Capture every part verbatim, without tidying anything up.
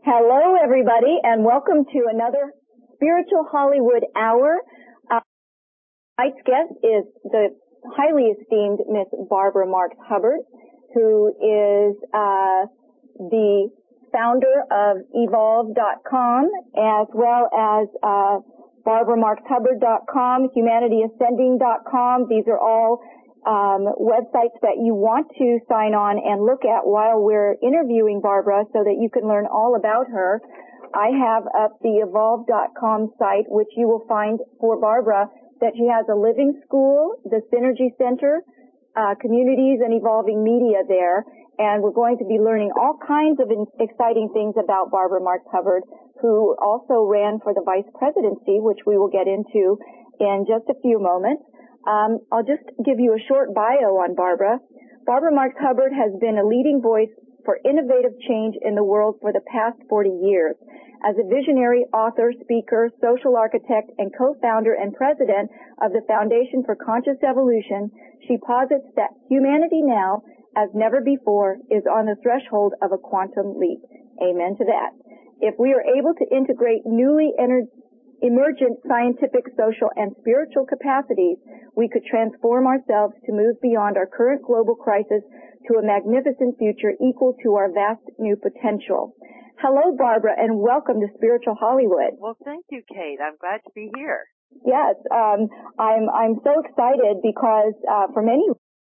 Hello, everybody, and welcome to another Spiritual Hollywood Hour. Uh, tonight's guest is the highly esteemed Miss Barbara Marx Hubbard, who is uh, the founder of evolve dot com, as well as uh, barbara marx hubbard dot com, humanity ascending dot com. These are all Um, websites that you want to sign on and look at while we're interviewing Barbara so that you can learn all about her. I have up the evolve dot com site, which you will find for Barbara that she has a living school, the Synergy Center, uh, communities, and evolving media there. And we're going to be learning all kinds of exciting things about Barbara Marx Hubbard, who also ran for the vice presidency, which we will get into in just a few moments. Um, I'll just give you a short bio on Barbara. Barbara Marx Hubbard has been a leading voice for innovative change in the world for the past forty years. As a visionary, author, speaker, social architect, and co-founder and president of the Foundation for Conscious Evolution, she posits that humanity now, as never before, is on the threshold of a quantum leap. Amen to that. If we are able to integrate newly entered emergent scientific, social, and spiritual capacities, we could transform ourselves to move beyond our current global crisis to a magnificent future equal to our vast new potential. Hello, Barbara, and welcome to Spiritual Hollywood. Well, thank you, Kate. I'm glad to be here. Yes, um, I'm I'm so excited because uh, for many,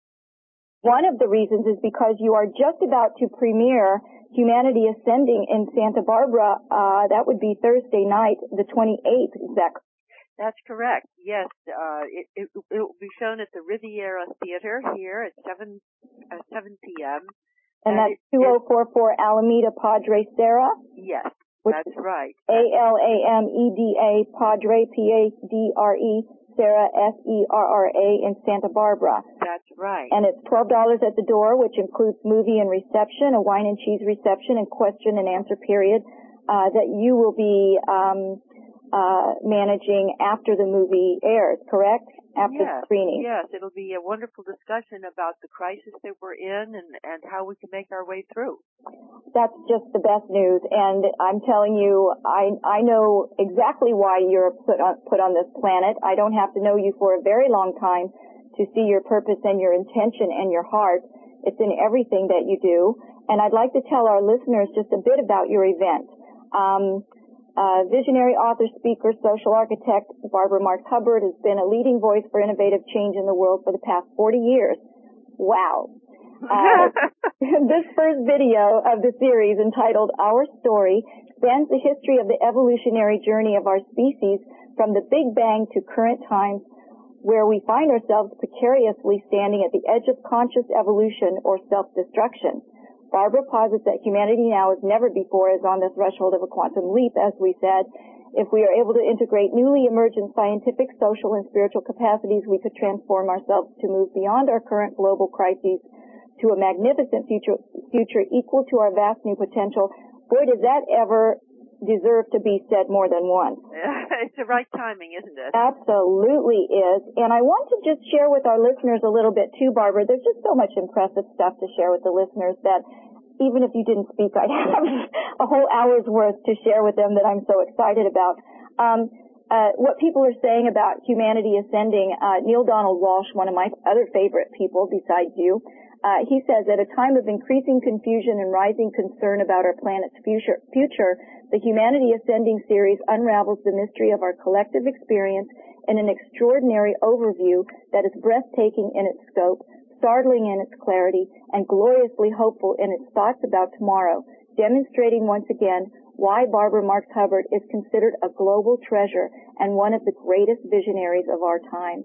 one of the reasons is because you are just about to premiere Humanity Ascending in Santa Barbara. Uh, that would be Thursday night, the twenty-eighth, exactly. That's correct. Yes, uh, it, it, it will be shown at the Riviera Theater here at seven uh, seven p.m. And, and that's two oh four four Alameda Padre Serra. Yes, that's right. A L A M E D A Padre P A D R E Serra S E R R A in Santa Barbara. That's right. And it's twelve dollars at the door, which includes movie and reception, a wine and cheese reception, and question and answer period uh, that you will be um, uh, managing after the movie airs, correct? After yes, screening. Yes, it'll be a wonderful discussion about the crisis that we're in and, and how we can make our way through. That's just the best news, and I'm telling you, I I know exactly why you're put on put on this planet. I don't have to know you for a very long time to see your purpose and your intention and your heart. It's in everything that you do. And I'd like to tell our listeners just a bit about your event. Um, uh, visionary author, speaker, social architect, Barbara Marx Hubbard has been a leading voice for innovative change in the world for the past forty years. Wow. Uh, this first video of the series, entitled Our Story, spans the history of the evolutionary journey of our species from the Big Bang to current times, where we find ourselves precariously standing at the edge of conscious evolution or self-destruction. Barbara posits that humanity now as never before is on the threshold of a quantum leap, as we said. If we are able to integrate newly emergent scientific, social, and spiritual capacities, we could transform ourselves to move beyond our current global crises to a magnificent future, future equal to our vast new potential. Boy, does that ever deserve to be said more than once. It's the right timing, isn't it? Absolutely is. And I want to just share with our listeners a little bit too, Barbara. There's just so much impressive stuff to share with the listeners that even if you didn't speak, I'd have a whole hour's worth to share with them that I'm so excited about. Um, uh, what people are saying about Humanity Ascending, uh, Neil Donald Walsh, one of my other favorite people besides you, uh, he says, at a time of increasing confusion and rising concern about our planet's future, future, the Humanity Ascending series unravels the mystery of our collective experience in an extraordinary overview that is breathtaking in its scope, startling in its clarity, and gloriously hopeful in its thoughts about tomorrow, demonstrating once again why Barbara Marx Hubbard is considered a global treasure and one of the greatest visionaries of our time.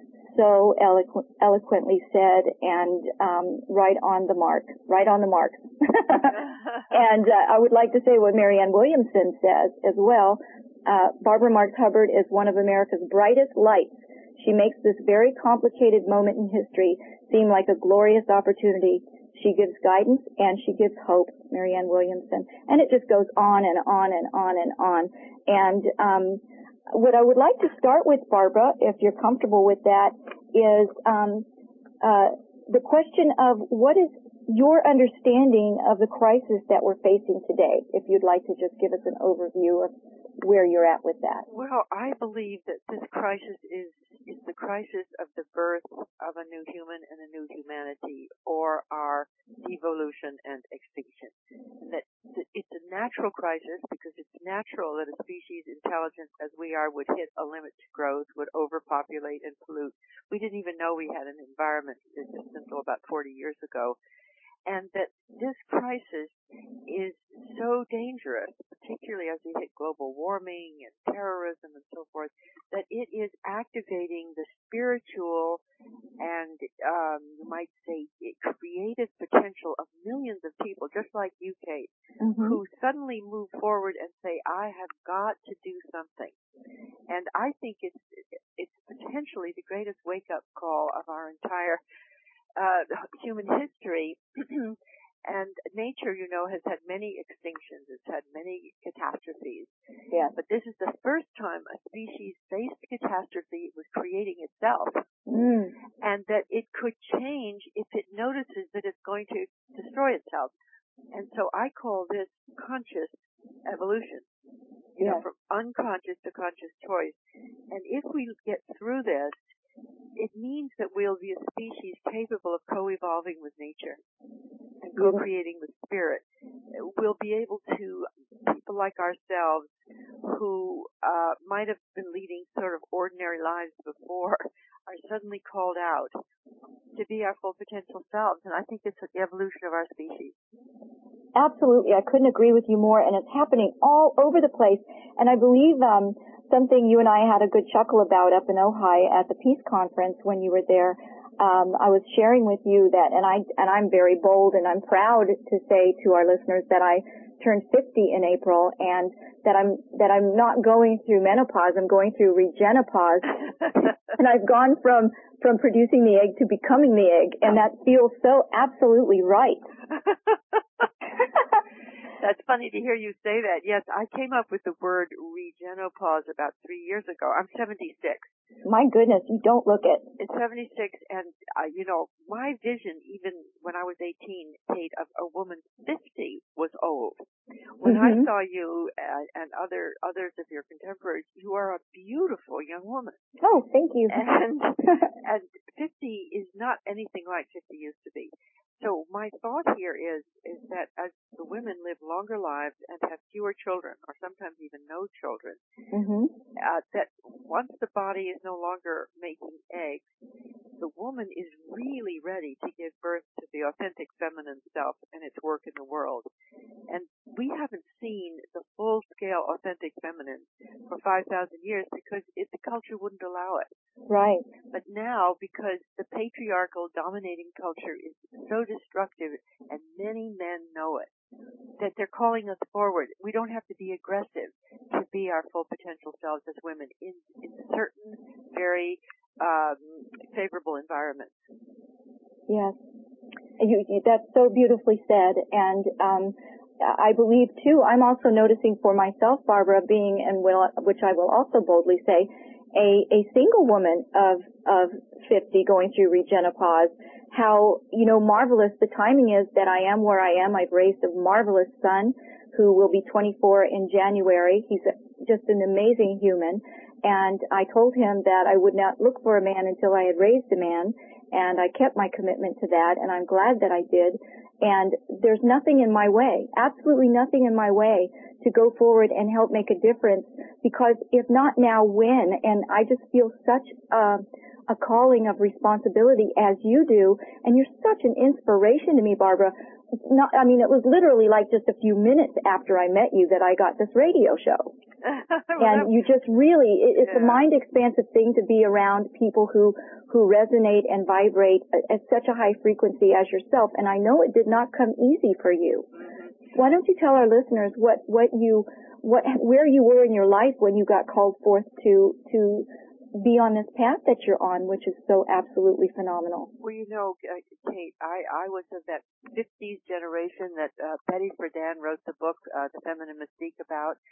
So eloqu- eloquently said, and um, right on the mark, right on the mark. And uh, I would like to say what Marianne Williamson says as well. Uh, Barbara Marx Hubbard is one of America's brightest lights. She makes this very complicated moment in history seem like a glorious opportunity. She gives guidance and she gives hope, Marianne Williamson. And it just goes on and on and on and on. And um, what I would like to start with, Barbara, if you're comfortable with that, is um, uh, the question of what is your understanding of the crisis that we're facing today, if you'd like to just give us an overview of where you're at with that. Well, I believe that this crisis is is the crisis of the birth of a new human and a new humanity, or our devolution and extinction. And that it's a natural crisis because it's natural that a species intelligent as we are would hit a limit to growth, would overpopulate and pollute. We didn't even know we had an environment just until about forty years ago. And that this crisis is so dangerous, particularly as we hit global warming and terrorism and so forth, that it is activating the spiritual and, um, you might say, creative potential of millions of people, just like you, Kate, mm-hmm. who suddenly move forward and say, I have got to do something. And I think it's, it's potentially the greatest wake-up call of our entire Uh, human history. And nature, you know, has had many extinctions. It's had many catastrophes. Yeah. But this is the first time a species faced catastrophe. It was creating itself. Mm. And that it could change if it notices that it's going to destroy itself. And so I call this conscious evolution. You yeah. know, from unconscious to conscious choice. And if we get through this, it means that we'll be a species capable of co-evolving with nature and co-creating with spirit. We'll be able to, people like ourselves who uh, might have been leading sort of ordinary lives before are suddenly called out to be our full potential selves. And I think it's the evolution of our species. Absolutely. I couldn't agree with you more. And it's happening all over the place. And I believe um, something you and I had a good chuckle about up in Ojai at the Peace Conference when you were there. Um, I was sharing with you that, and I and I'm very bold and I'm proud to say to our listeners that I turned fifty in April, and that I'm that I'm not going through menopause. I'm going through regenopause, and I've gone from from producing the egg to becoming the egg, and that feels so absolutely right. That's funny to hear you say that. Yes, I came up with the word regenopause about three years ago. I'm seventy-six. My goodness, you don't look it. It's seventy-six, and, uh, you know, my vision, even when I was eighteen, Kate, of a woman fifty was old. When mm-hmm. I saw you and, and other others of your contemporaries, you are a beautiful young woman. Oh, thank you. And, and fifty is not anything like fifty used to be. So my thought here is is that as the women live longer lives and have fewer children, or sometimes even no children, mm-hmm. uh, that once the body is no longer making eggs, the woman is really ready to give birth to the authentic feminine self and its work in the world. And we haven't seen the full-scale authentic feminine for five thousand years because it, the culture wouldn't allow it. Right. But now, because the patriarchal dominating culture is so destructive and many men know it, that they're calling us forward. We don't have to be aggressive to be our full potential selves as women in, in certain very um, favorable environments. Yes. You, you, that's so beautifully said. And um, I believe, too, I'm also noticing for myself, Barbara, being, and will, which I will also boldly say, A, a single woman of, of fifty going through regenopause, how, you know, marvelous the timing is that I am where I am. I've raised a marvelous son who will be twenty-four in January. He's a, just an amazing human. And I told him that I would not look for a man until I had raised a man. And I kept my commitment to that. And I'm glad that I did. And there's nothing in my way, absolutely nothing in my way to go forward and help make a difference, because if not now, when? And I just feel such a, a calling of responsibility as you do, and you're such an inspiration to me, Barbara. Not, I mean, it was literally like just a few minutes after I met you that I got this radio show. And you just really, it, it's yeah. a mind expansive thing to be around people who, who resonate and vibrate at, at such a high frequency as yourself. And I know it did not come easy for you. Mm-hmm. Why don't you tell our listeners what, what you, what, where you were in your life when you got called forth to, to be on this path that you're on, which is so absolutely phenomenal. Well, you know, Kate, I, I was of that fifties generation that uh, Betty Friedan wrote the book, uh, The Feminine Mystique, about.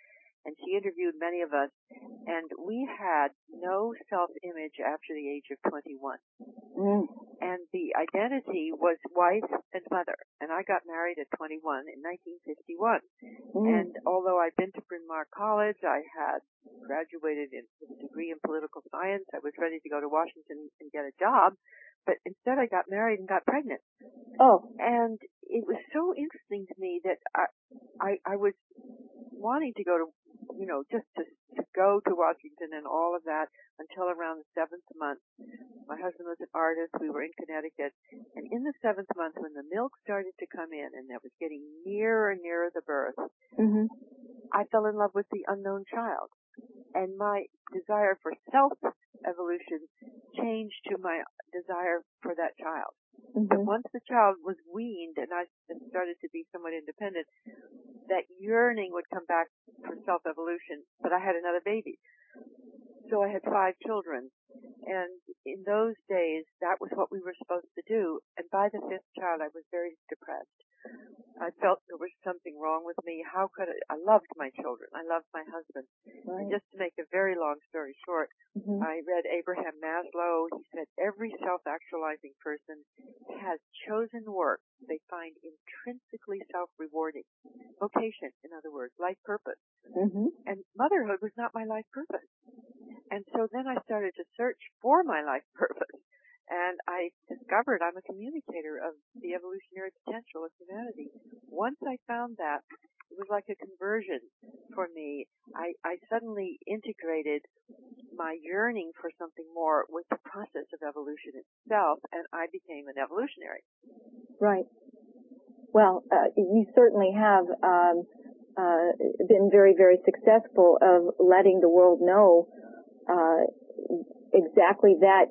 and she interviewed many of us, and we had no self-image after the age of twenty-one. Mm. And the identity was wife and mother. And I got married at twenty-one in nineteen fifty-one. Mm. And although I'd been to Bryn Mawr College, I had graduated in, with a degree in political science, I was ready to go to Washington and get a job, but instead I got married and got pregnant. Oh. And it was so interesting to me that I, I, I was wanting to go to, you know, just to, to go to Washington and all of that until around the seventh month. My husband was an artist. We were in Connecticut. And in the seventh month, when the milk started to come in and it was getting nearer and nearer the birth, mm-hmm. I fell in love with the unknown child. And my desire for self-evolution changed to my desire for that child. Mm-hmm. But once the child was weaned and I started to be somewhat independent, that yearning would come back for self-evolution, but I had another baby. So I had five children. And in those days, that was what we were supposed to do. And by the fifth child, I was very depressed. I felt there was something wrong with me. How could I? I loved my children. I loved my husband. Right. And just to make a very long story short, mm-hmm. I read Abraham Maslow. He said every self-actualizing person has chosen work they find intrinsically self-rewarding. Vocation, in other words, life purpose. Mm-hmm. And motherhood was not my life purpose. And so then I started to search for my life purpose. And I discovered I'm a communicator of the evolutionary potential of humanity. Once I found that, it was like a conversion for me. I, I suddenly integrated my yearning for something more with the process of evolution itself, and I became an evolutionary. Right. Well, uh, you certainly have um, uh, been very, very successful of letting the world know uh, exactly that.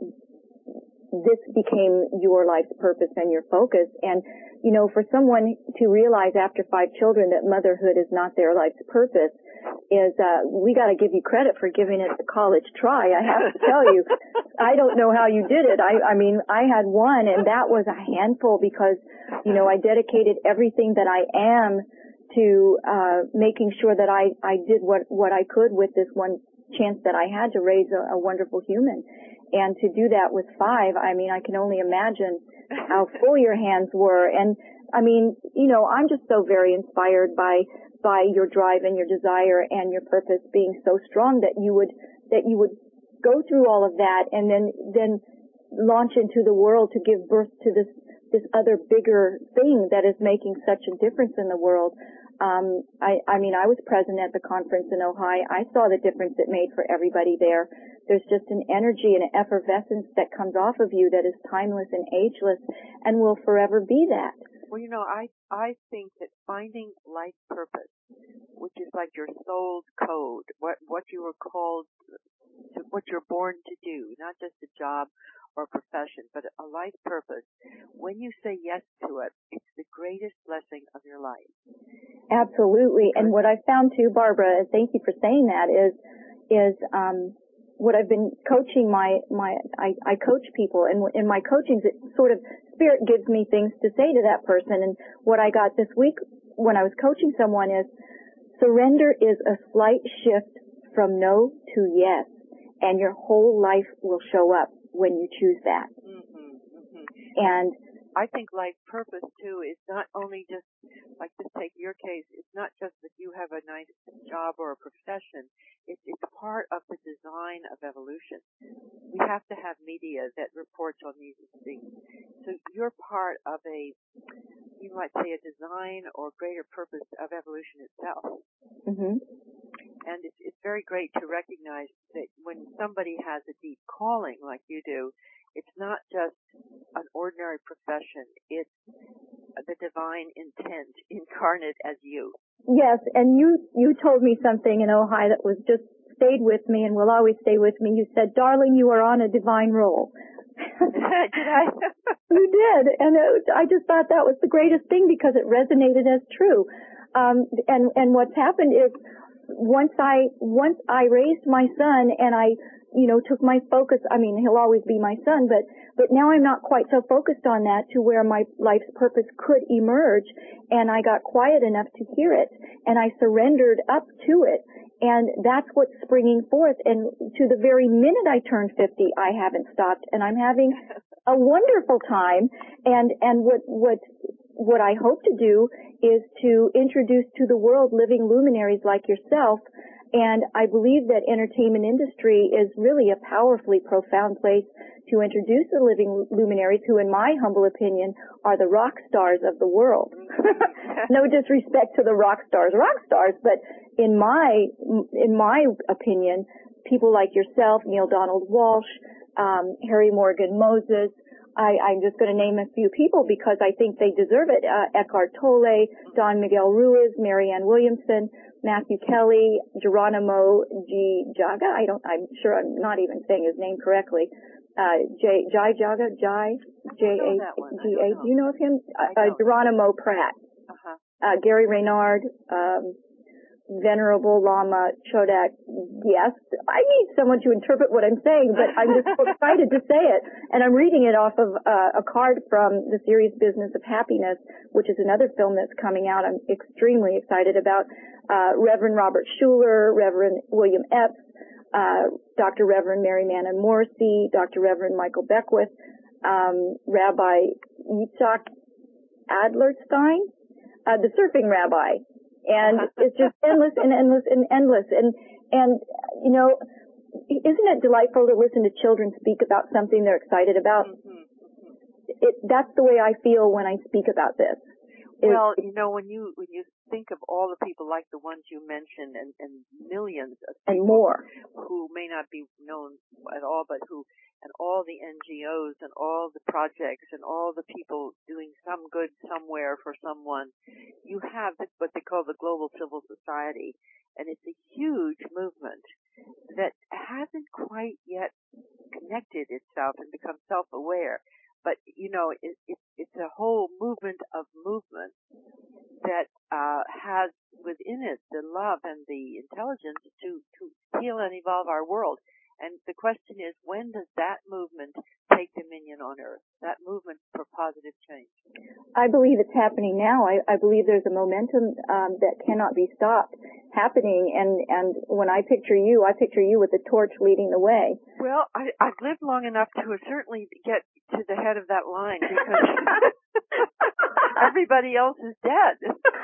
This became your life's purpose and your focus. And, you know, for someone to realize after five children that motherhood is not their life's purpose is, uh, we got to give you credit for giving it a college try. I have to tell you, I don't know how you did it. I, I mean, I had one and that was a handful because, you know, I dedicated everything that I am to, uh, making sure that I, I did what, what I could with this one chance that I had to raise a, a wonderful human. And to do that with five, I mean, I can only imagine how full your hands were. And I mean, you know, I'm just so very inspired by, by your drive and your desire and your purpose being so strong that you would, that you would go through all of that and then, then launch into the world to give birth to this, this other bigger thing that is making such a difference in the world. Um, I, I mean, I was present at the conference in Ohio. I saw the difference it made for everybody there. There's just an energy and an effervescence that comes off of you that is timeless and ageless and will forever be that. Well, you know, I, I think that finding life purpose, which is like your soul's code, what, what you were called to, what you're born to do, not just a job or profession, but a life purpose. When you say yes to it, it's the greatest blessing of your life. Absolutely. And what I found too, Barbara, thank you for saying that, is, is, um, what I've been coaching my, my, I, I coach people, and in my coachings, it sort of, Spirit gives me things to say to that person. And what I got this week when I was coaching someone is, surrender is a slight shift from no to yes, and your whole life will show up when you choose that. Mm-hmm, mm-hmm. And I think life purpose, too, is not only just, like to take your case, it's not just that you have a nice job or a profession. It's, it's part of the design of evolution. We have to have media that reports on these things. So you're part of a, you might say, a design or greater purpose of evolution itself. Mm-hmm. And it's, it's very great to recognize that when somebody has a deep calling like you do, it's not just an ordinary profession. It's the divine intent incarnate as you. Yes, and you, you told me something in Ohio that was just stayed with me and will always stay with me. You said, darling, you are on a divine roll. Did I? You did, and it, I just thought that was the greatest thing because it resonated as true. Um, and, and what's happened is once I, once I raised my son and I, you know, took my focus, I mean, he'll always be my son, but, but now I'm not quite so focused on that to where my life's purpose could emerge, and I got quiet enough to hear it, and I surrendered up to it, And that's what's springing forth. And to the very minute I turned fifty, I haven't stopped, and I'm having a wonderful time. And, and what, what, what I hope to do is to introduce to the world living luminaries like yourself. And I believe that entertainment industry is really a powerfully profound place to introduce the living luminaries who, in my humble opinion, are the rock stars of the world. No disrespect to the rock stars, rock stars, but in my, in my opinion, people like yourself, Neil Donald Walsh, um, Harry Morgan Moses, I, I'm just going to name a few people because I think they deserve it. Uh, Eckhart Tolle, Don Miguel Ruiz, Marianne Williamson, Matthew Kelly, Geronimo G. Jaga. I don't, I'm sure I'm not even saying his name correctly. Uh, J, Jai Jaga, Jai, J A G A. Do you know of him? Uh, uh, Geronimo Pratt. Uh-huh. Uh, Gary Reynard, um, Venerable Lama Chodak. Yes, I need someone to interpret what I'm saying, but I'm just so excited to say it. And I'm reading it off of uh, a card from The Serious Business of Happiness, which is another film that's coming out. I'm extremely excited about. Uh, Reverend Robert Schuller, Reverend William Epps, uh, Doctor Reverend Mary Mannon Morrissey, Doctor Reverend Michael Beckwith, um, Rabbi Yitzhak Adlerstein, uh, the surfing rabbi. And it's just endless and endless and endless. And, and, you know, isn't it delightful to listen to children speak about something they're excited about? Mm-hmm. It, that's the way I feel when I speak about this. Well, you know, when you when you think of all the people like the ones you mentioned, and, and millions of people and more who may not be known at all, but who, and all the N G Os and all the projects and all the people doing some good somewhere for someone, you have what they call the global civil society, and it's a huge movement that hasn't quite yet connected itself and become self-aware. But, you know, it, it, it's a whole movement of movement that uh, has within it the love and the intelligence to, to heal and evolve our world. And the question is, when does that movement take dominion on Earth, that movement for positive change? I believe it's happening now. I, I believe there's a momentum um, that cannot be stopped happening. And, and when I picture you, I picture you with the torch leading the way. Well, I, I've lived long enough to certainly get to the head of that line because everybody else is dead.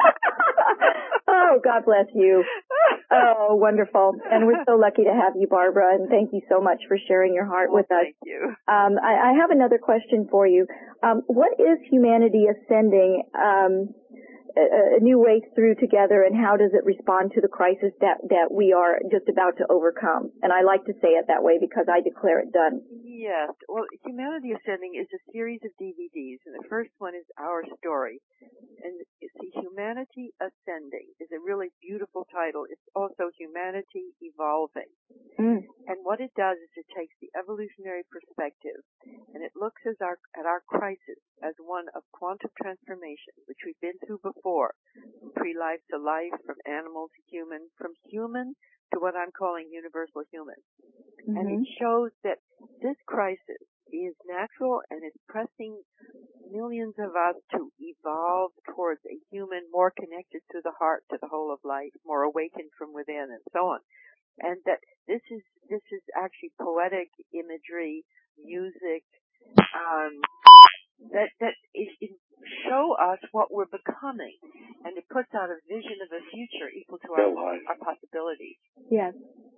Oh, God bless you. Oh, wonderful. And we're so lucky to have you, Barbara, and thank you so much for sharing your heart well, with us. Thank you. Um, I, I have another question for you. Um, what is humanity ascending um, a, a new way through together, and how does it respond to the crisis that, that we are just about to overcome? And I like to say it that way because I declare it done. Yes. Well, Humanity Ascending is a series of D V Ds, and the first one is Our Story. And see, Humanity Ascending is a really beautiful title. It's also Humanity Evolving. Mm. And what it does is it takes the evolutionary perspective, and it looks as our, at our crisis as one of quantum transformation, which we've been through before, from pre-life to life, from animal to human, from human to what I'm calling universal human. Mm-hmm. And it shows that this crisis is natural and is pressing millions of us to evolve towards a human more connected to the heart, to the whole of life, more awakened from within, and so on. And that this is this is actually poetic imagery, music, um, that that is, it show us what we're becoming, and it puts out a vision of a future equal to our, our possibilities. Yes.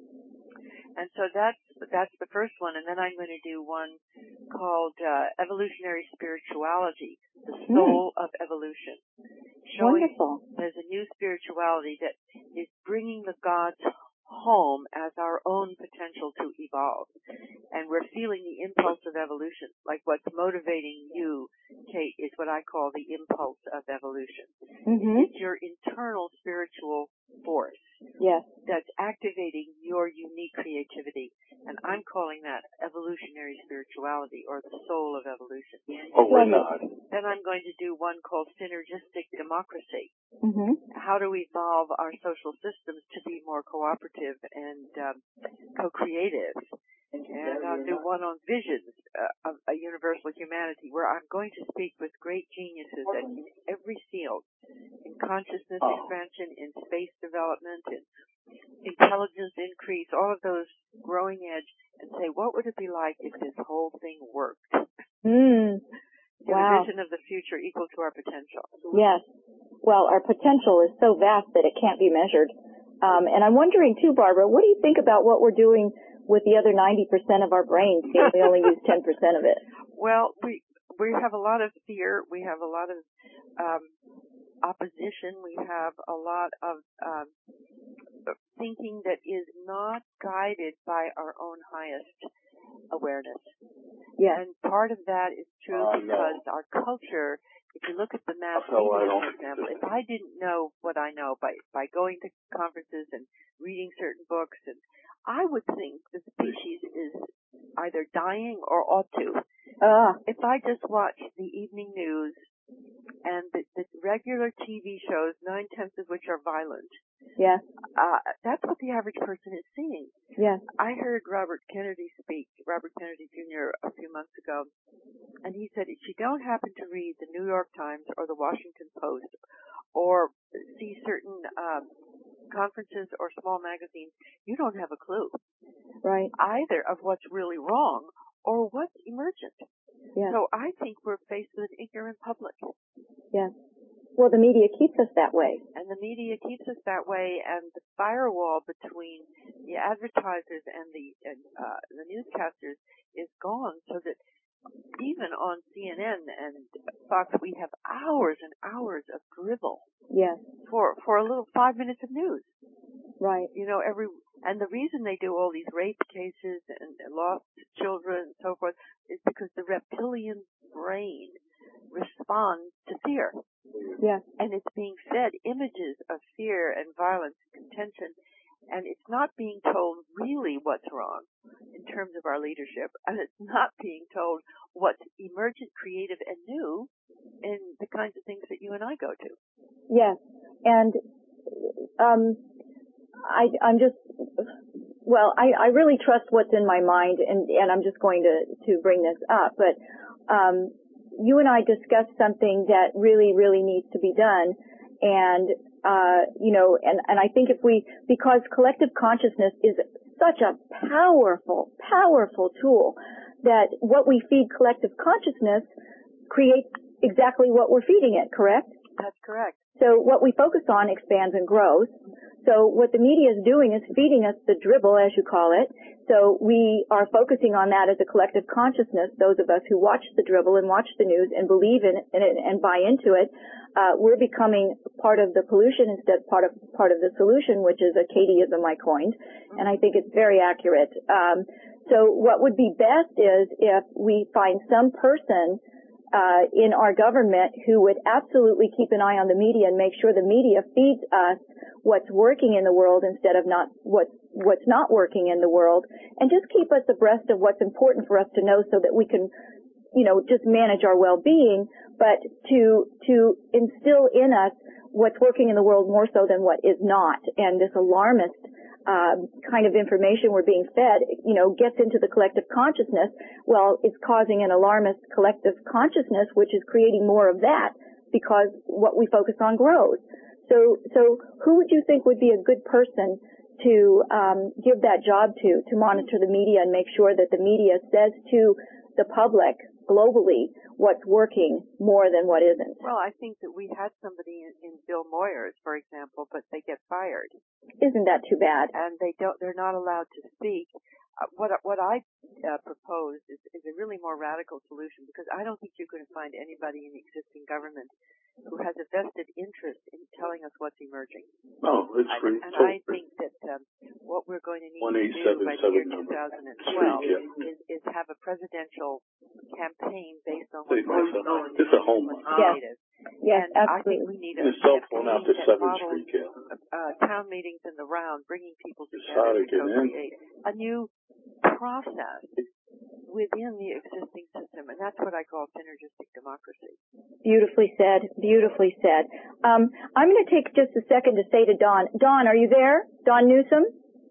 And so that's that's the first one, and then I'm going to do one called uh, Evolutionary Spirituality, the Soul mm. of Evolution. Showing Wonderful. There's a new spirituality that is bringing the gods home as our own potential to evolve. And we're feeling the impulse of evolution. Like what's motivating you, Kate, is what I call the impulse of evolution. Mm-hmm. It's your internal spiritual force. Yes. That's activating your unique creativity. And I'm calling that evolutionary spirituality, or the soul of evolution. Oh, we're not. Then I'm going to do one called synergistic democracy. Mm-hmm. How to evolve our social systems to be more cooperative and um, co-creative. And I'll do one on visions uh, of a universal humanity, where I'm going to speak with great geniuses at, in every field, in consciousness expansion, in space development, in intelligence increase, all of those growing edge, and say, what would it be like if this whole thing worked? Mm. Get Wow. a vision of the future equal to our potential. Yes. Well, our potential is so vast that it can't be measured. Um, and I'm wondering, too, Barbara, what do you think about what we're doing with the other ninety percent of our brains, seeing we only use ten percent of it? Well, we we have a lot of fear. We have a lot of um, opposition. We have a lot of um, thinking that is not guided by our own highest awareness. Yes. And part of that is true uh, because no. our culture, if you look at the mass media, for example, if I didn't know what I know by, by going to conferences and reading certain books, and I would think the species is either dying or ought to. Uh. If I just watch the evening news and the, the regular T V shows, nine-tenths of which are violent, yes. uh, that's what the average person is seeing. Yes. I heard Robert Kennedy speak, Robert Kennedy Junior, a few months ago, and he said, if you don't happen to read the New York Times or the Washington Post or see certain um, conferences or small magazines, you don't have a clue. Right. Either of what's really wrong or what's emergent. Yes. So I think we're faced with an ignorant public. Yes. Well, the media keeps us that way. And the media keeps us that way, and the firewall between the advertisers and the uh, the newscasters is gone, so that even on C N N and Fox, we have hours and hours of dribble. Yes. For for a little five minutes of news. Right. You know, every and the reason they do all these rape cases and lost children and so forth is because the reptilian brain responds to fear. Yes. And it's being fed images of fear and violence and contention, and it's not being told really what's wrong in terms of our leadership, and it's not being told what's emergent, creative, and new in the kinds of things that you and I go to. Yes. And um, I, I'm just, well, I, I really trust what's in my mind, and, and I'm just going to, to bring this up, but um, you and I discussed something that really, really needs to be done. And, uh, you know, and, and I think if we, because collective consciousness is such a powerful, powerful tool that what we feed collective consciousness creates exactly what we're feeding it, correct? That's correct. So what we focus on expands and grows. So what the media is doing is feeding us the dribble, as you call it. So we are focusing on that as a collective consciousness. Those of us who watch the dribble and watch the news and believe in it and buy into it, uh, we're becoming part of the pollution instead of part of part of the solution, which is a Katieism I coined, and I think it's very accurate. Um, so what would be best is if we find some person Uh, in our government who would absolutely keep an eye on the media and make sure the media feeds us what's working in the world instead of not what's what's not working in the world, and just keep us abreast of what's important for us to know so that we can, you know, just manage our well-being, but to to instill in us what's working in the world more so than what is not. And this alarmist Uh, kind of information we're being fed, you know, gets into the collective consciousness. Well, it's causing an alarmist collective consciousness, which is creating more of that because what we focus on grows. So, so who would you think would be a good person to um, give that job to, to monitor the media and make sure that the media says to the public globally what's working more than what isn't? Well, I think that we had somebody in, in Bill Moyers, for example, but they get fired. Isn't that too bad? And they don't, they're not allowed to speak. Uh, what, what I uh, propose is, is a really more radical solution, because I don't think you're going to find anybody in the existing government who has a vested interest in telling us what's emerging. Oh, it's free. And, and I think that um, what we're going to need to do by the year two thousand twelve free, yeah. is, is have a presidential campaign based on what's going It's a home run. Creative. Yes, and absolutely. I think we need a the cell phone out to that seventh models, Street, yeah. uh, town meetings in the round, bringing people It's together hard to to get in. co-create a new process within the existing system, and that's what I call synergistic democracy. Beautifully said. Beautifully said. Um, I'm going to take just a second to say to Dawn, Dawn, are you there? Dawn Newsom?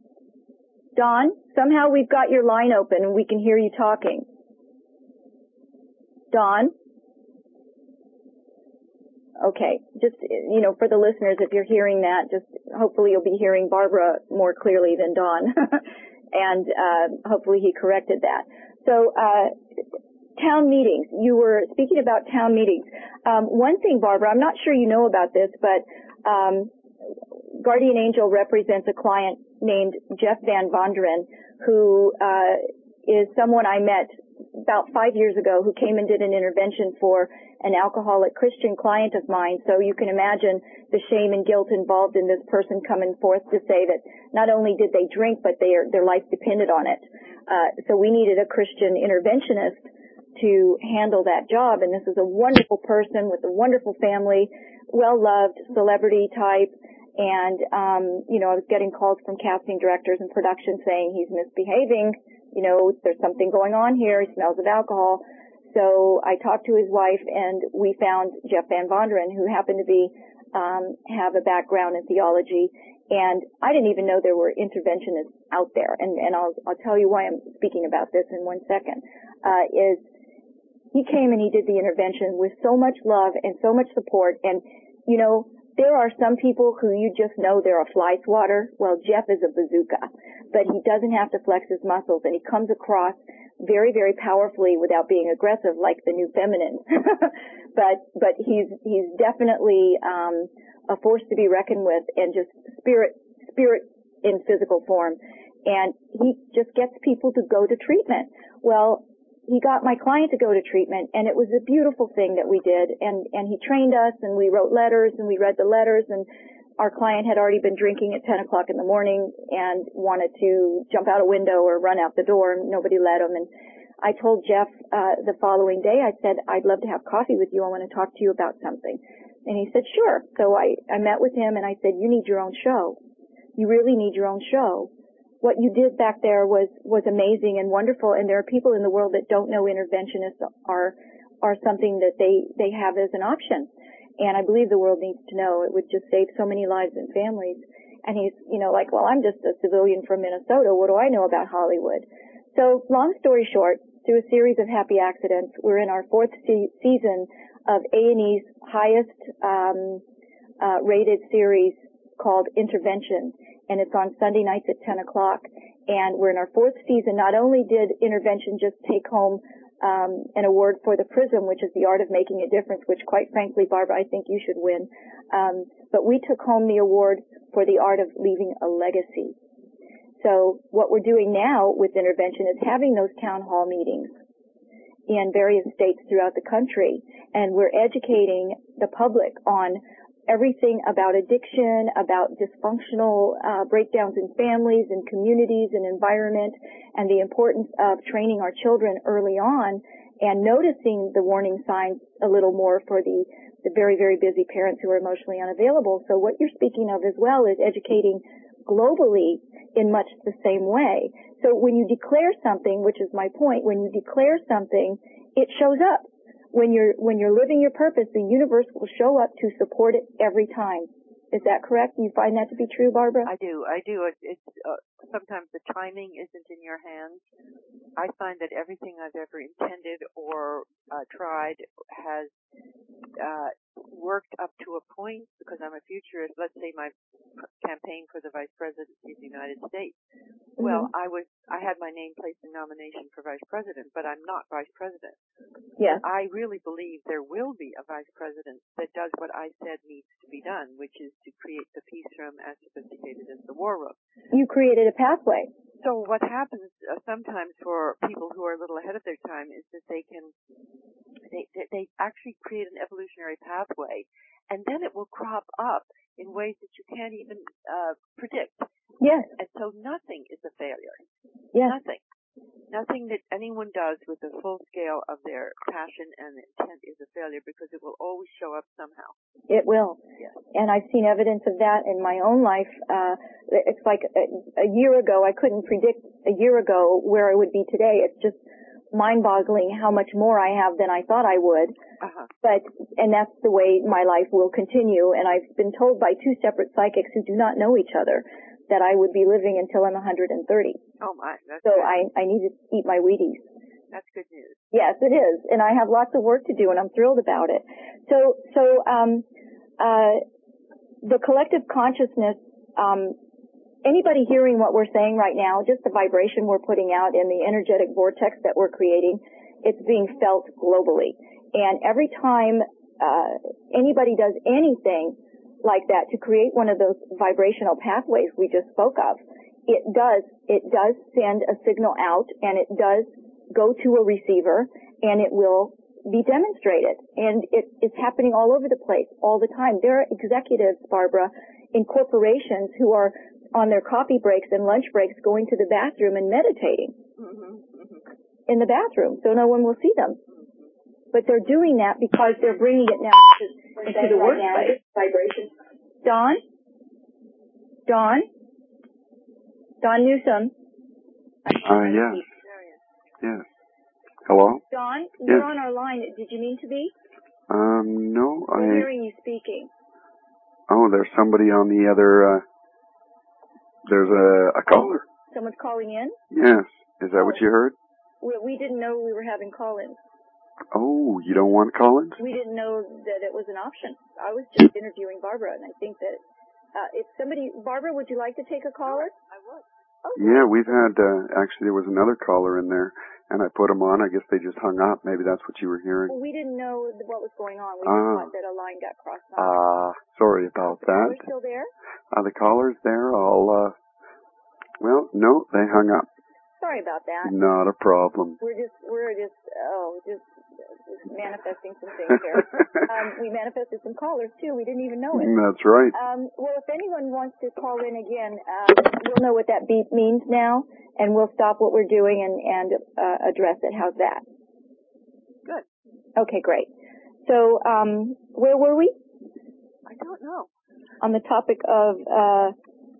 Dawn, somehow we've got your line open and we can hear you talking. Dawn? Okay. Just, you know, for the listeners, if you're hearing that, just hopefully you'll be hearing Barbara more clearly than Don. and uh, hopefully he corrected that. So, uh, town meetings. You were speaking about town meetings. Um, one thing, Barbara, I'm not sure you know about this, but um, Guardian Angel represents a client named Jeff Van Vonderen, who uh, is someone I met about five years ago who came and did an intervention for an alcoholic Christian client of mine. So you can imagine the shame and guilt involved in this person coming forth to say that not only did they drink, but their their life depended on it. Uh, so we needed a Christian interventionist to handle that job. And this is a wonderful person with a wonderful family, well-loved, celebrity type. And, um, you know, I was getting calls from casting directors and production saying he's misbehaving. You know, there's something going on here. He smells of alcohol. So I talked to his wife, and we found Jeff Van Vonderen, who happened to be um, have a background in theology. And I didn't even know there were interventionists out there. And, and I'll, I'll tell you why I'm speaking about this in one second. Uh, is he came and he did the intervention with so much love and so much support. And, you know, there are some people who you just know they're a fly swatter. Well, Jeff is a bazooka, but he doesn't have to flex his muscles, and he comes across very, very powerfully without being aggressive like the new feminine. but, but he's, he's definitely, um, a force to be reckoned with, and just spirit, spirit in physical form. And he just gets people to go to treatment. Well, he got my client to go to treatment, and it was a beautiful thing that we did. And, and he trained us, and we wrote letters, and we read the letters, and our client had already been drinking at ten o'clock in the morning and wanted to jump out a window or run out the door, and nobody let him. And I told Jeff uh, the following day, I said, I'd love to have coffee with you. I want to talk to you about something. And he said, sure. So I, I met with him, and I said, you need your own show. You really need your own show. What you did back there was, was amazing and wonderful, and there are people in the world that don't know interventionists are, are something that they, they have as an option. And I believe the world needs to know. It would just save so many lives and families. And he's, you know, like, well, I'm just a civilian from Minnesota. What do I know about Hollywood? So long story short, through a series of happy accidents, we're in our fourth se- season of A and E's highest, um, uh, rated series called Intervention. And it's on Sunday nights at ten o'clock. And we're in our fourth season. Not only did Intervention just take home um, an award for the PRISM, which is the art of making a difference, which quite frankly, Barbara, I think you should win. Um, but we took home the award for the art of leaving a legacy. So what we're doing now with Intervention is having those town hall meetings in various states throughout the country. And we're educating the public on everything about addiction, about dysfunctional uh, breakdowns in families and communities and environment, and the importance of training our children early on and noticing the warning signs a little more for the, the very, very busy parents who are emotionally unavailable. So what you're speaking of as well is educating globally in much the same way. So when you declare something, which is my point, when you declare something, it shows up. When you're, when you're living your purpose, the universe will show up to support it every time. Is that correct? Do you find that to be true, Barbara? I do. I do. It, it's, uh, sometimes the timing isn't in your hands. I find that everything I've ever intended or uh, tried has uh, worked up to a point, because I'm a futurist. Let's say my campaign for the vice presidency of the United States. Mm-hmm. Well, I was, I had my name placed in nomination for vice president, but I'm not vice president. Yes. I really believe there will be a vice president that does what I said needs to be done, which is to create the peace room as sophisticated as the war room. You created a pathway. So what happens uh, sometimes for people who are a little ahead of their time is that they can, they, they actually create an evolutionary pathway, and then it will crop up in ways that you can't even uh, predict. Yes. And so nothing is a failure. Yes. Nothing. Nothing that anyone does with the full scale of their passion and intent is a failure, because it will always show up somehow. It will. Yes. And I've seen evidence of that in my own life. Uh, it's like a, a year ago, I couldn't predict a year ago where I would be today. It's just mind-boggling how much more I have than I thought I would. Uh-huh. But, and that's the way my life will continue. And I've been told by two separate psychics who do not know each other that I would be living until I'm one hundred thirty. Oh my. That's so good. I, I need to eat my Wheaties. That's good news. Yes, it is. And I have lots of work to do, and I'm thrilled about it. So, so, um, uh, the collective consciousness, um, anybody hearing what we're saying right now, just the vibration we're putting out in the energetic vortex that we're creating, it's being felt globally. And every time, uh, anybody does anything like that to create one of those vibrational pathways we just spoke of, it does, it does send a signal out, and it does go to a receiver, and it will be demonstrated. And it, it's happening all over the place, all the time. There are executives, Barbara, in corporations who are on their coffee breaks and lunch breaks going to the bathroom and meditating mm-hmm. Mm-hmm. in the bathroom, so no one will see them. Mm-hmm. But they're doing that because they're bringing it now to, to the workplace. Vibration. Dawn? Dawn? Dawn Newsom? Uh, yes. Yes. Hello? Dawn, yes. You're on our line. Did you mean to be? Um, no, I'm I... hearing you speaking. Oh, there's somebody on the other, uh, there's a, a caller. Someone's calling in? Yes. Is that oh. what you heard? We, we didn't know we were having call-ins. Oh, you don't want call-ins? We didn't know that it was an option. I was just interviewing Barbara, and I think that uh, if somebody... Barbara, would you like to take a caller? I would. Oh, yeah, we've had, uh, actually there was another caller in there, and I put them on. I guess they just hung up. Maybe that's what you were hearing. Well, we didn't know what was going on. We ah. just thought that a line got crossed off. Ah, uh, sorry about the that. The caller's still there? Uh, the caller's there. I'll, uh, well, no, they hung up. Sorry about that. Not a problem. We're just, we're just, oh, just, just manifesting some things here. um, we manifested some callers, too. We didn't even know it. That's right. Um, well, if anyone wants to call in again, um, we'll know what that beep means now, and we'll stop what we're doing and, and uh, address it. How's that? Good. Okay, great. So, um, where were we? I don't know. On the topic of, uh,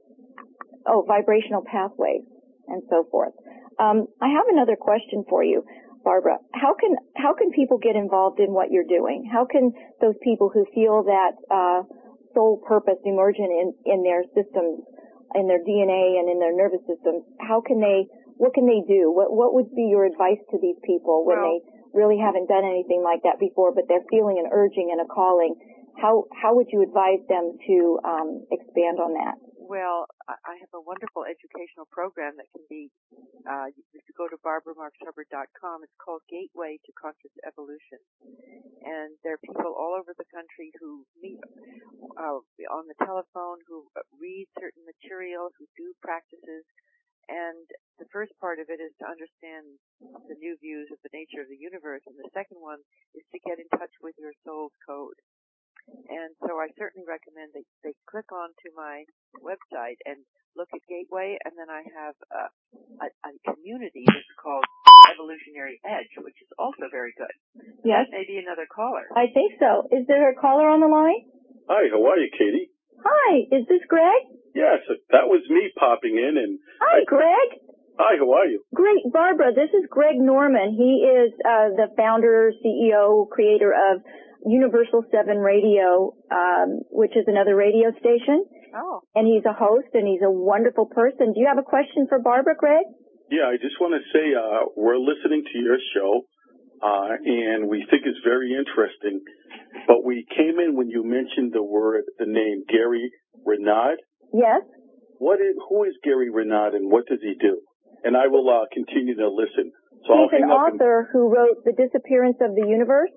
oh, vibrational pathways and so forth. Um, I have another question for you, Barbara. How can how can people get involved in what you're doing? How can those people who feel that uh, soul purpose emergent in, in their systems, in their D N A and in their nervous systems, how can they, what can they do? What what would be your advice to these people when well, they really haven't done anything like that before, but they're feeling an urging and a calling? How how would you advise them to um, expand on that? Well, I have a wonderful educational program that can be, uh, if you go to barbara marks hubbard dot com, it's called Gateway to Conscious Evolution. And there are people all over the country who meet uh, on the telephone, who read certain material, who do practices. And the first part of it is to understand the new views of the nature of the universe. And the second one is to get in touch with your soul's code. And so I certainly recommend that they click onto my website and look at Gateway, and then I have a, a, a community that's called Evolutionary Edge, which is also very good. Yes. Maybe another caller. I think so. Is there a caller on the line? Hi, how are you, Katie? Hi, is this Greg? Yes, that was me popping in. And Hi, I, Greg. Hi, how are you? Great, Barbara. This is Greg Norman. He is uh, the founder, C E O, creator of Universal seven Radio, um, which is another radio station. Oh. And he's a host, and he's a wonderful person. Do you have a question for Barbara, Greg? Yeah, I just want to say uh, we're listening to your show, uh, and we think it's very interesting. But we came in when you mentioned the word, the name Gary Renard. Yes. What is, who is Gary Renard, and what does he do? And I will uh, continue to listen. So he's I'll hang an up author and... who wrote The Disappearance of the Universe.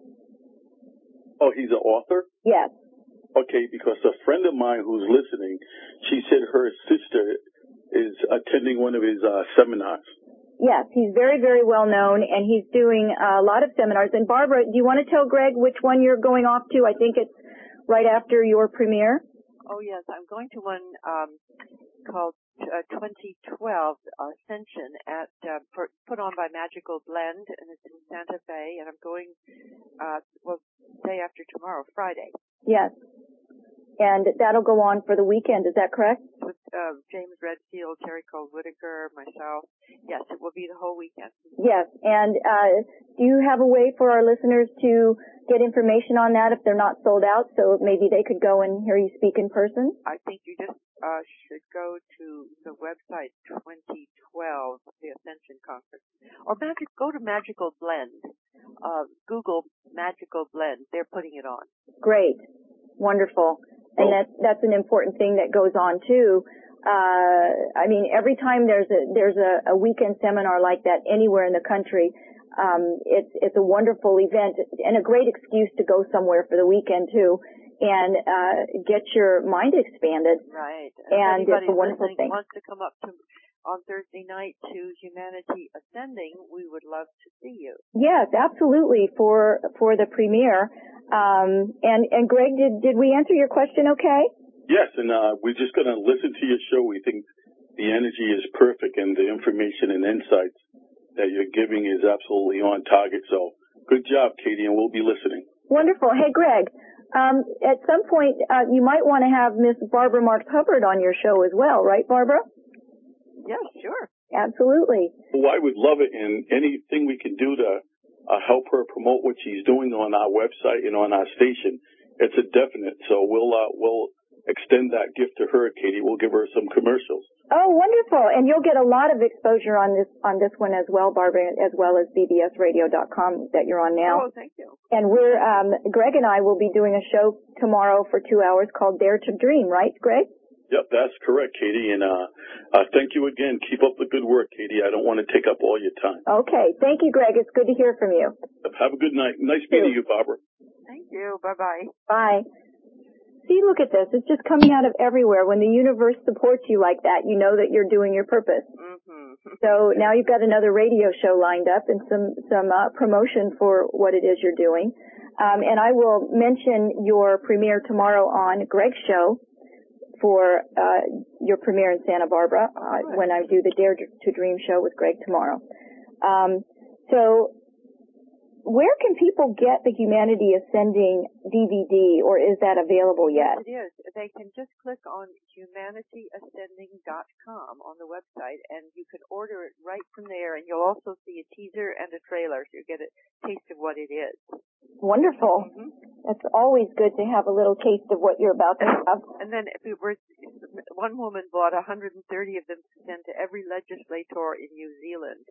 Oh, he's an author? Yes. Okay, because a friend of mine who's listening, she said her sister is attending one of his uh, seminars. Yes, he's very, very well known, and he's doing a lot of seminars. And Barbara, do you want to tell Greg which one you're going off to? I think it's right after your premiere. Oh, yes, I'm going to one um, called uh, twenty twelve Ascension at uh, for, put on by Magical Blend, and it's in Santa Fe, and I'm going, uh, well, day after tomorrow, Friday. Yes. and that'll go on for the weekend. Is that correct? With uh, James Redfield, Terry Cole Whitaker, myself. Yes, it will be the whole weekend. Yes, and uh, do you have a way for our listeners to get information on that if they're not sold out, so maybe they could go and hear you speak in person? I think you just uh, should go to the website twenty twelve, the Ascension Conference, or magic. Go to Magical Blend. Uh, Google Magical Blend. They're putting it on. Great, wonderful, and Oh. that's that's an important thing that goes on too. Uh, I mean, every time there's a there's a, a weekend seminar like that anywhere in the country, um, it's it's a wonderful event and a great excuse to go somewhere for the weekend too, and uh, get your mind expanded. Right. And if it's a wonderful listening thing. wants to come up to on Thursday night to Humanity Ascending, we would love to see you. Yes, absolutely, for for the premiere. Um, and and Greg, did did we answer your question okay? Yes, and uh, we're just going to listen to your show. We think the energy is perfect, and the information and insights that you're giving is absolutely on target. So good job, Katie, and we'll be listening. Wonderful. Hey, Greg, um, at some point uh, you might want to have Miss Barbara Marks Hubbard on your show as well, right, Barbara? Yes, sure. Absolutely. Well, I would love it, and anything we can do to uh, help her promote what she's doing on our website and on our station, it's a definite. So we'll uh, we'll extend that gift to her, Katie. We'll give her some commercials. Oh, wonderful. And you'll get a lot of exposure on this on this one as well, Barbara, as well as b b s radio dot com that you're on now. Oh, thank you. And we're um, Greg and I will be doing a show tomorrow for two hours called Dare to Dream, right, Greg? Yep, that's correct, Katie. And uh, uh, thank you again. Keep up the good work, Katie. I don't want to take up all your time. Okay. Thank you, Greg. It's good to hear from you. Have a good night. Nice meeting you, Barbara. Thank you. Bye-bye. Bye. See, look at this. It's just coming out of everywhere. When the universe supports you like that, you know that you're doing your purpose. Mm-hmm. So now you've got another radio show lined up and some, some uh, promotion for what it is you're doing. Um, and I will mention your premiere tomorrow on Greg's show for uh, your premiere in Santa Barbara uh, when I do the Dare to Dream show with Greg tomorrow. Um, so where can people get the Humanity Ascending D V D, or is that available yet? It is. They can just click on humanity ascending dot com on the website, and you can order it right from there, and you'll also see a teaser and a trailer, so you get a taste of what it is. Wonderful. Mm-hmm. That's always good to have a little taste of what you're about to have. And then if we were, one woman bought one hundred thirty of them to send to every legislator in New Zealand.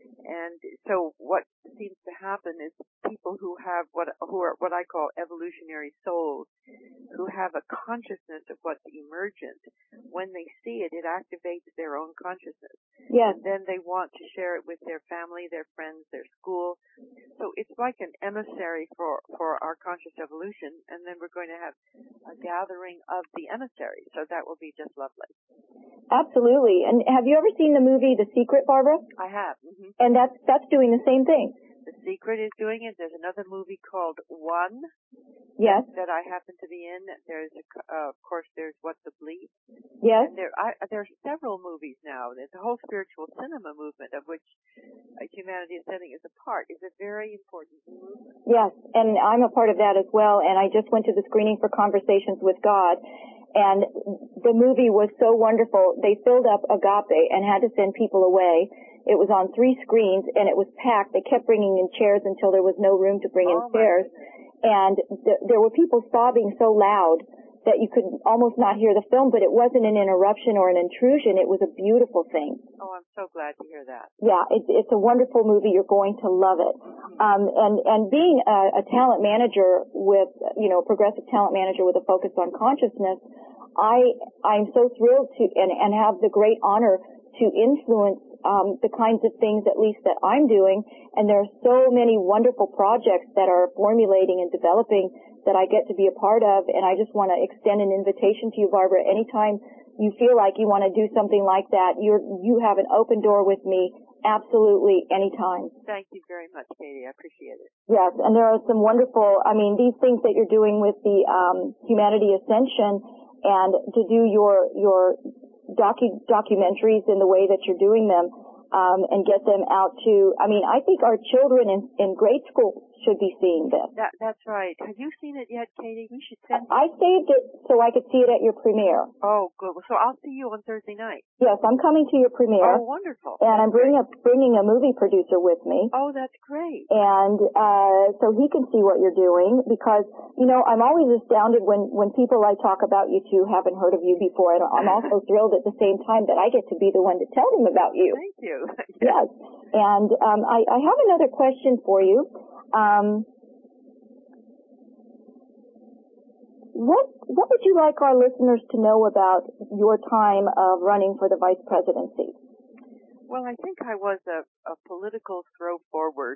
And so what seems to happen is people who have what who are what I call evolutionary souls, who have a consciousness of what's emergent, when they see it, it activates their own consciousness. Yes. And then they want to share it with their family, their friends, their school. So it's like an emissary for, for our conscious evolution, and then we're going to have a gathering of the emissaries. So that will be just lovely. Absolutely. And have you ever seen the movie The Secret, Barbara? I have. Mm-hmm. And that's that's doing the same thing. The Secret is doing it. There's another movie called One. Yes. That I happen to be in. There's, a, uh, of course, there's What the Bleep. Yes. And there, I, there's several movies now. There's a whole spiritual cinema movement of which uh, Humanity Ascending is a part. It's a very important movement. Yes, and I'm a part of that as well. And I just went to the screening for Conversations with God, and the movie was so wonderful. They filled up Agape and had to send people away. It was on three screens, and it was packed. They kept bringing in chairs until there was no room to bring in Oh, chairs. And th- there were people sobbing so loud that you could almost not hear the film, but it wasn't an interruption or an intrusion. It was a beautiful thing. Oh, I'm so glad to hear that. Yeah, it's it's a wonderful movie. You're going to love it. Um, and and being a, a talent manager with, you know, progressive talent manager with a focus on consciousness, I I'm so thrilled to and and have the great honor to influence um, the kinds of things, at least that I'm doing. And there are so many wonderful projects that are formulating and developing that I get to be a part of. And I just want to extend an invitation to you, Barbara. Anytime you feel like you want to do something like that, you're you have an open door with me. Absolutely, anytime. Thank you very much, Katie. I appreciate it. Yes, and there are some wonderful, I mean, these things that you're doing with the um, Humanity Ascension, and to do your your docu- documentaries in the way that you're doing them, um, and get them out to, I mean, I think our children in, in grade school should be seeing this. That, that's right. Have you seen it yet, Katie? We should send you. I saved it so I could see it at your premiere. Oh, good. So I'll see you on Thursday night. Yes, I'm coming to your premiere. Oh, wonderful. And I'm That's bringing a, great. bringing a movie producer with me. Oh, that's great. And uh, so he can see what you're doing, because, you know, I'm always astounded when, when people I talk about you two haven't heard of you before. And I'm also thrilled at the same time that I get to be the one to tell them about you. Thank you. Yes. And um, I, I have another question for you. Um, what what would you like our listeners to know about your time of running for the vice presidency? Well, I think I was a, a political throw forward.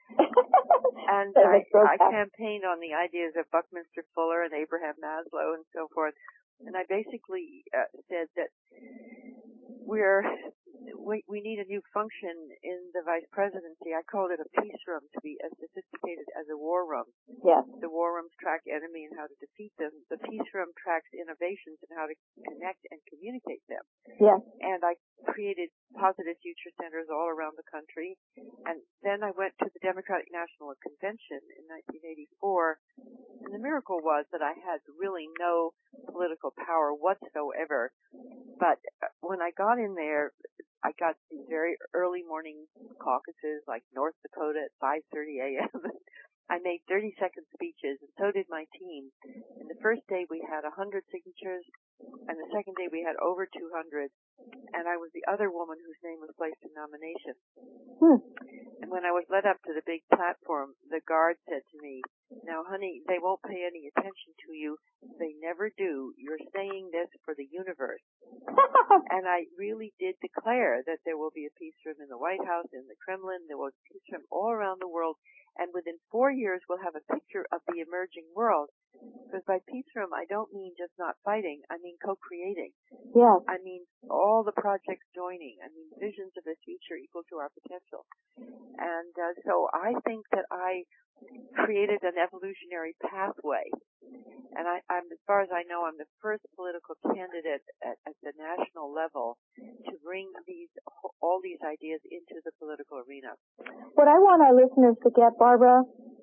And So I, I back. campaigned on the ideas of Buckminster Fuller and Abraham Maslow and so forth. And I basically uh, said that we're we, we need a new function in the vice presidency. I called it a peace room, to be as sophisticated as a war room. Yes. The war rooms track enemy and how to defeat them. The peace room tracks innovations and how to connect and communicate them. Yes. And I created positive future centers all around the country. And then I went to the Democratic National Convention in nineteen eighty-four. And the miracle was that I had really no political power whatsoever. But when I got in there, I got these very early morning caucuses, like North Dakota at five thirty a.m. I made thirty-second speeches, and so did my team. And the first day we had one hundred signatures, and the second day we had over two hundred. And I was the other woman whose name was placed in nomination. Hmm. And when I was led up to the big platform, the guard said to me, "Now, honey, they won't pay any attention to you. They never do. You're saying this for the universe." And I really did declare that there will be a peace room in the White House, in the Kremlin. There will be a peace room all around the world. And within four years, we'll have a picture of the emerging world. Because by peace room, I don't mean just not fighting. I mean co-creating. Yes. I mean all the projects joining. I mean visions of a future equal to our potential. And uh, so I think that I created an evolutionary pathway. And I, I'm, as far as I know, I'm the first political candidate at, at the national level to bring these all these ideas into the political arena. What I want our listeners to get, Barbara,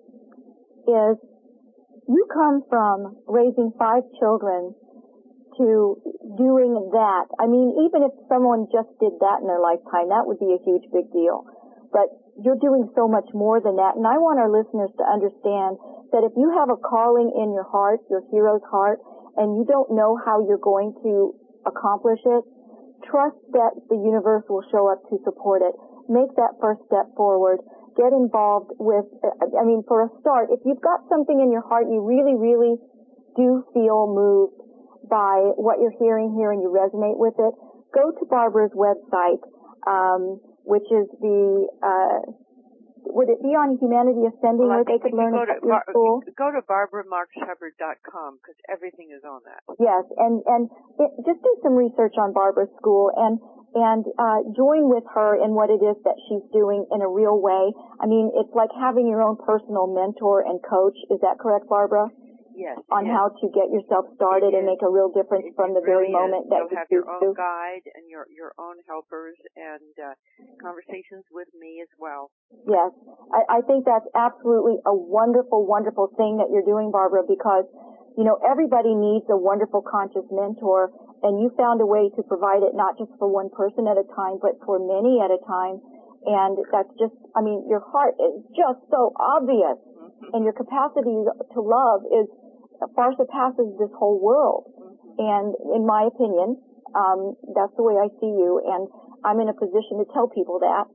is you come from raising five children to doing that. I mean, even if someone just did that in their lifetime, that would be a huge big deal. But you're doing so much more than that. And I want our listeners to understand that if you have a calling in your heart, your hero's heart, and you don't know how you're going to accomplish it, trust that the universe will show up to support it. Make that first step forward. Get involved with, I mean, for a start, if you've got something in your heart, you really, really do feel moved by what you're hearing here and you resonate with it, go to Barbara's website, um, which is the, uh, would it be on Humanity Ascending, well, where they could learn go about to, your bar, school? Go to barbara marx hubbard dot com, because everything is on that. Yes, and, and it, just do some research on Barbara's school and and uh join with her in what it is that she's doing in a real way. I mean, it's like having your own personal mentor and coach. Is that correct, Barbara? Yes. On yes. how to get yourself started it and is. make a real difference it, from it the very really moment is. that You'll you have choose your own to. guide and your your own helpers and uh, conversations with me as well. Yes, I, I think that's absolutely a wonderful, wonderful thing that you're doing, Barbara, because, you know, everybody needs a wonderful conscious mentor, and you found a way to provide it not just for one person at a time, but for many at a time. And that's just, I mean, your heart is just so obvious, mm-hmm. and your capacity to love is far surpasses this whole world. Mm-hmm. And in my opinion, um, that's the way I see you, and I'm in a position to tell people that,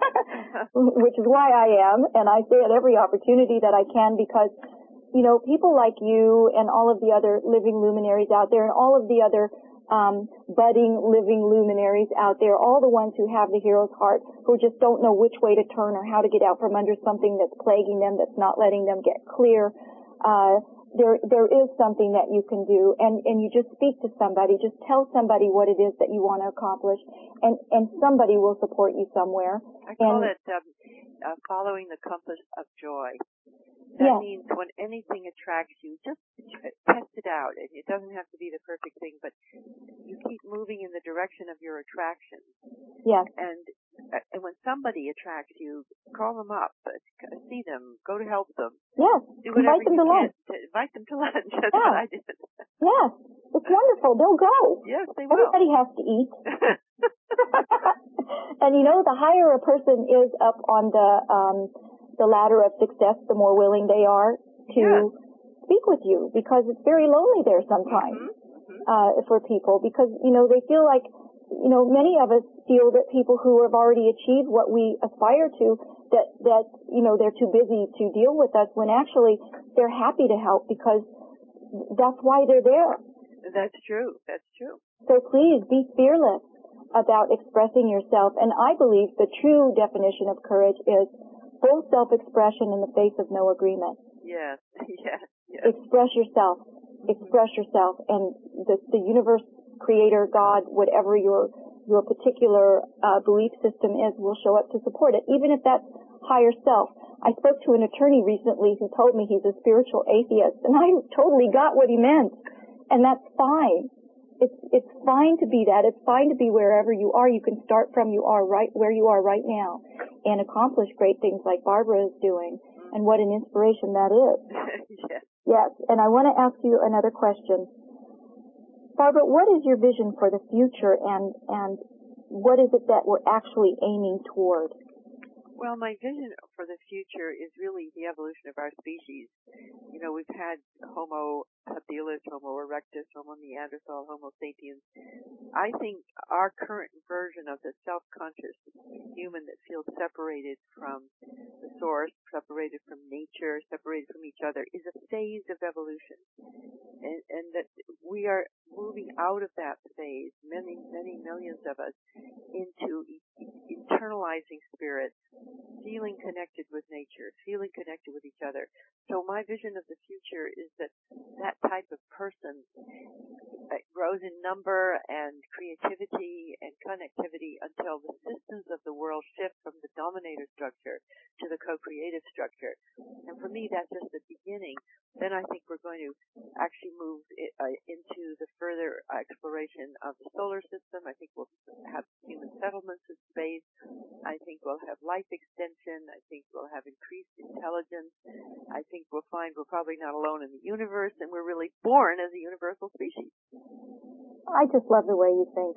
which is why I am, and I say at every opportunity that I can, because, you know, people like you and all of the other living luminaries out there and all of the other um, budding living luminaries out there, all the ones who have the hero's heart, who just don't know which way to turn or how to get out from under something that's plaguing them, that's not letting them get clear, uh, there there is something that you can do, and and you just speak to somebody, just tell somebody what it is that you want to accomplish, and and somebody will support you somewhere. I call and, it um, uh, following the compass of joy. That yeah. means when anything attracts you, just test it out. It, it doesn't have to be the perfect thing, but you keep moving in the direction of your attraction. Yes. And and when somebody attracts you, call them up, see them, go to help them. Yes. Do whatever invite them you to can lunch. to invite them to lunch. That's yeah. what I did. Yes. It's wonderful. They'll go. Yes, they will. Everybody has to eat. And you know, the higher a person is up on the um, the ladder of success, the more willing they are to yes. speak with you, because it's very lonely there sometimes mm-hmm. uh, for people, because you know they feel like, you know, many of us feel that people who have already achieved what we aspire to, that that you know they're too busy to deal with us, when actually they're happy to help, because that's why they're there. That's true. That's true. So please be fearless about expressing yourself. And I believe the true definition of courage is full self-expression in the face of no agreement. Yes, yes, yes. Express yourself. Express yourself. And the, the universe, creator, God, whatever your your particular uh, belief system is, will show up to support it, even if that's higher self. I spoke to an attorney recently who told me he's a spiritual atheist, and I totally got what he meant. And that's fine. It's it's fine to be that. It's fine to be wherever you are. You can start from you are right where you are right now and accomplish great things like Barbara is doing. And what an inspiration that is. Yes. Yes. And I want to ask you another question. Barbara, what is your vision for the future, and and what is it that we're actually aiming toward? Well, my vision for the future is really the evolution of our species. You know, we've had Homo habilis, Homo erectus, Homo neanderthal, Homo sapiens. I think our current version of the self-conscious human that feels separated from the source, separated from nature, separated from each other, is a phase of evolution. And, and that we are moving out of that phase, many, many millions of us, into e- internalizing spirit, feeling connected with nature, feeling connected with each other. So my vision of the future is that that type of person grows in number and creativity and connectivity until the systems of the world shift from the dominator structure to the co-creative structure. And for me, that's just the beginning. Then I think we're going to actually move into the further exploration of the solar system. I think we'll have human settlements in space. I think we'll have life extension. I think we'll have increased intelligence. I think we'll find we're probably not alone in the universe, and we're really born as a universal species. I just love the way you think.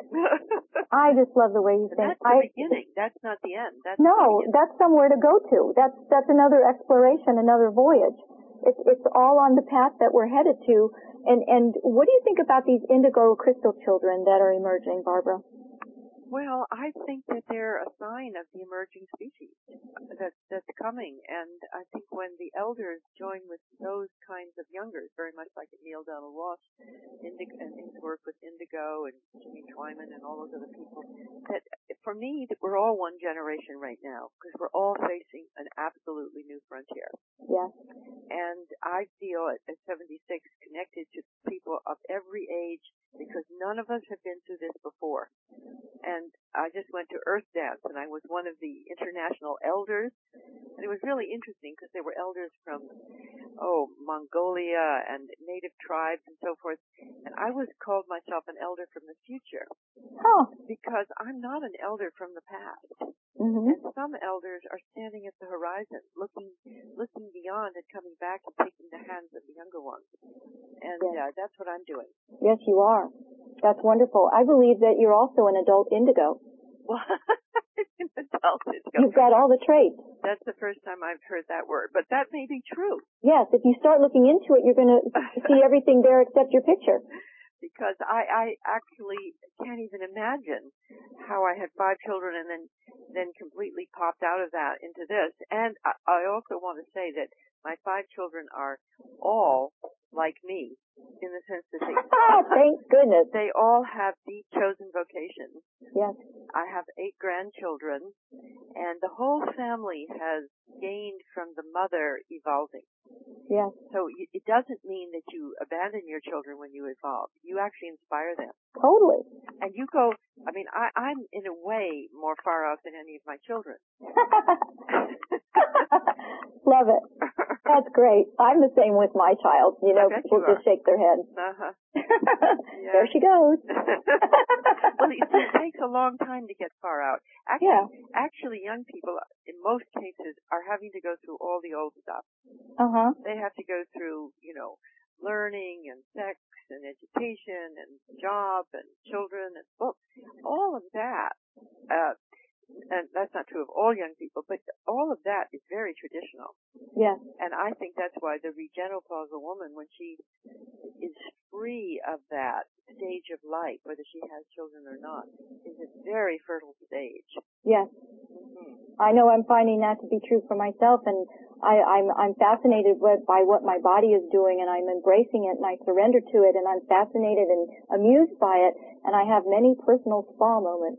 I just love the way you think. That's the I, beginning. That's not the end. That's no, the that's somewhere to go to. That's that's another exploration, another voyage. It's it's all on the path that we're headed to. And and what do you think about these indigo crystal children that are emerging, Barbara? Well, I think that they're a sign of the emerging species that's, that's coming. And I think when the elders join with those kinds of youngers, very much like Neil Donald Walsh Indigo, and his work with Indigo and Jimmy Twyman and all those other people, that for me, that we're all one generation right now, because we're all facing an absolutely new frontier. Yes. And I feel at, at seventy-six connected to people of every age, because none of us have been through this before. And I just went to Earth Dance, and I was one of the international elders. And it was really interesting because there were elders from, oh, Mongolia and native tribes and so forth. And I was called myself an elder from the future. Oh. Because I'm not an elder from the past. Mm-hmm. And some elders are standing at the horizon, looking looking beyond and coming back and taking the hands of the younger ones. And yes. uh, that's what I'm doing. Yes, you are. That's wonderful. I believe that you're also an adult indigo. Well, an adult indigo. You've got all the traits. That's the first time I've heard that word, but that may be true. Yes, if you start looking into it, you're going to see everything there except your picture. Because I, I actually can't even imagine how I had five children and then then completely popped out of that into this. And I, I also want to say that my five children are all like me, in the sense that they thank goodness they all have deep chosen vocations. Yes. I have eight grandchildren, and the whole family has gained from the mother evolving. Yes. So it doesn't mean that you abandon your children when you evolve. You actually inspire them. Totally. And you go, I mean, I, I'm in a way more far out than any of my children. Love it. That's great. I'm the same with my child. You know, people you just shake their heads. Uh-huh. Yeah. There she goes. Well, it, it takes a long time to get far out. Actually, yeah. actually, young people, in most cases, are having to go through all the old stuff. Uh-huh. They have to go through, you know, learning and sex and education and job and children and books. All of that. Uh, And that's not true of all young people, but all of that is very traditional. Yes. And I think that's why the regenerapausal woman, when she is free of that stage of life, whether she has children or not, is a very fertile stage. Yes. Mm-hmm. I know I'm finding that to be true for myself, and I, I'm, I'm fascinated with, by what my body is doing, and I'm embracing it, and I surrender to it, and I'm fascinated and amused by it, and I have many personal spa moments.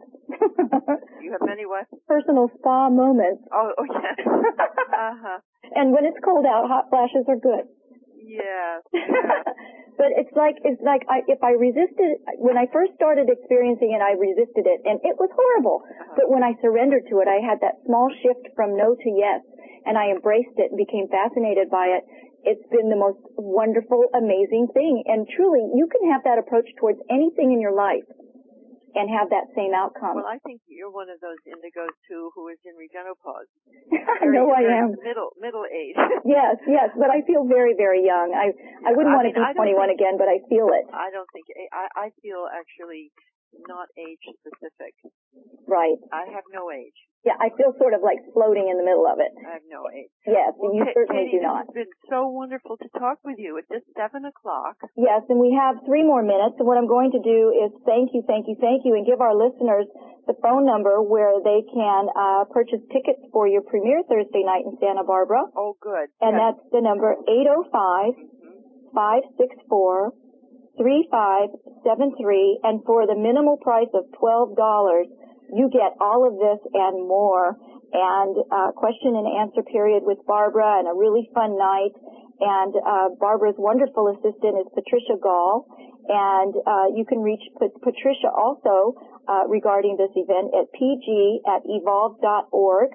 You have many what? Personal spa moments. Oh, oh yes. Uh-huh. And when it's cold out, hot flashes are good. Yes. yes. But it's like, it's like I, if I resisted, when I first started experiencing it, I resisted it, and it was horrible. Uh-huh. But when I surrendered to it, I had that small shift from no to yes, and I embraced it and became fascinated by it. It's been the most wonderful, amazing thing. And truly, you can have that approach towards anything in your life and have that same outcome. Well, I think you're one of those indigos too who is in regenopause. I know I am. Middle middle age. Yes, yes, but I feel very, very young. I yeah, I wouldn't I want mean, to be twenty-one think, again, but I feel it. I don't think I I feel actually not age specific. Right. I have no age. Yeah, I feel sort of like floating in the middle of it. I have no age. Yes, well, and you K- certainly Katie, do not. It's been so wonderful to talk with you. It's just seven o'clock. Yes, and we have three more minutes, and what I'm going to do is thank you, thank you, thank you, and give our listeners the phone number where they can uh purchase tickets for your premiere Thursday night in Santa Barbara. Oh, good. And yes. That's the number eight oh five, five six four, three five seven three, and for the minimal price of twelve dollars, you get all of this and more, and uh question and answer period with Barbara, and a really fun night. And uh Barbara's wonderful assistant is Patricia Gall, and uh you can reach P- Patricia also uh regarding this event at p g at evolve dot org,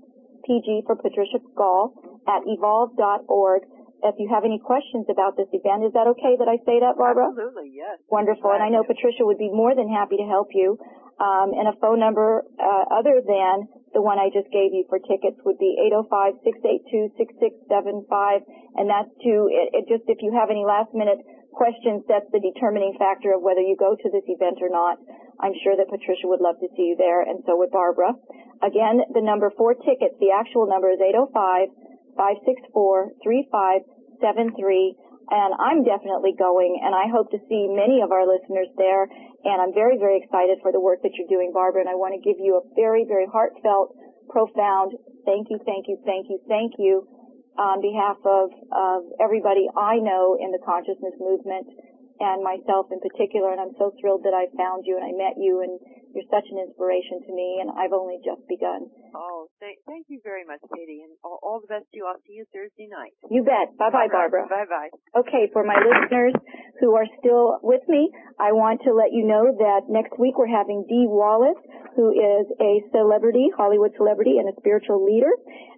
P G for Patricia Gall at evolve dot org. If you have any questions about this event, is that okay that I say that, Barbara? Absolutely, yes. Wonderful, and I know Patricia would be more than happy to help you. Um, and a phone number uh, other than the one I just gave you for tickets would be eight oh five, six eight two, six six seven five, and that's to, it, it just, if you have any last-minute questions, that's the determining factor of whether you go to this event or not. I'm sure that Patricia would love to see you there, and so would Barbara. Again, the number for tickets, the actual number is eight oh five, five six four, three five seven three, and I'm definitely going, and I hope to see many of our listeners there, and I'm very, very excited for the work that you're doing, Barbara, and I want to give you a very, very heartfelt, profound thank you, thank you, thank you, thank you on behalf of, of everybody I know in the consciousness movement, and myself in particular, and I'm so thrilled that I found you and I met you, and you're such an inspiration to me, and I've only just begun. Oh, th- thank you very much, Katie, and all, all the best to you. I'll see you Thursday night. You bet. Bye-bye, right. Barbara. Bye-bye. Okay, for my listeners who are still with me, I want to let you know that next week we're having Dee Wallace, who is a celebrity, Hollywood celebrity, and a spiritual leader,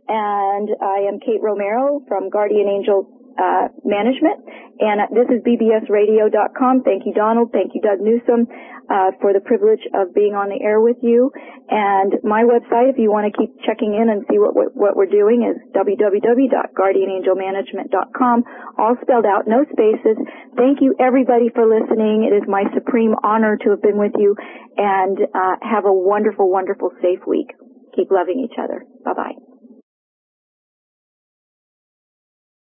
and I am Kate Romero from Guardian Angel Uh, management, and uh, this is b b s radio dot com. Thank you, Donald. Thank you, Doug Newsom, uh, for the privilege of being on the air with you. And my website, if you want to keep checking in and see what what, what we're doing, is w w w dot guardian angel management dot com, all spelled out, no spaces. Thank you, everybody, for listening. It is my supreme honor to have been with you, and uh, have a wonderful, wonderful, safe week. Keep loving each other. Bye-bye.